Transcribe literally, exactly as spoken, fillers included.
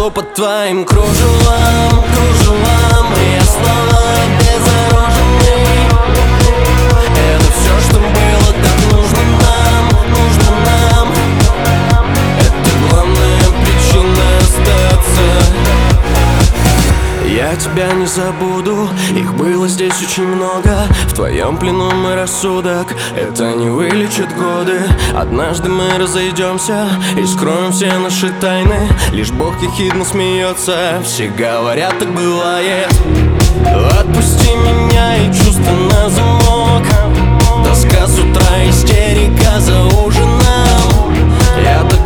все под твоим кружевом, кружевом. И я снова обезоруженный. Это все, что было, так нужно нам, нужно нам. Это главная причина остаться. Я тебя не забуду, их было здесь очень много. В твоем плену мой рассудок, это не вылечит годы. Однажды мы разойдемся и скроем все наши тайны. Лишь Бог ехидно смеется, все говорят, так бывает. Отпусти меня и чувства на замок. Тоска с утра, истерика за ужином. Я так